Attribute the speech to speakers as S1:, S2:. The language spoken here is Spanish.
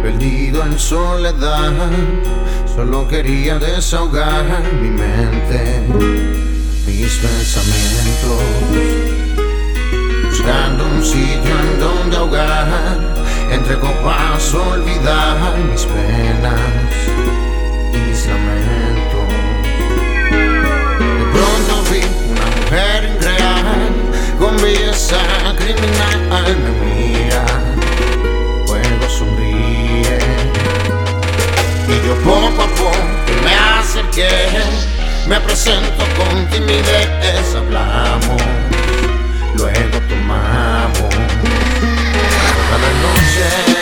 S1: perdido en soledad, solo quería desahogar mi mente, mis pensamientos, buscando un sitio en donde ahogar, entre copas olvidar mis penas y mis lamentos. De pronto vi una mujer irreal, con belleza criminal, me mira, luego sonríe, y yo poco a poco me acerqué, me presento con timidez, hablamos, luego tomamos. Cada noche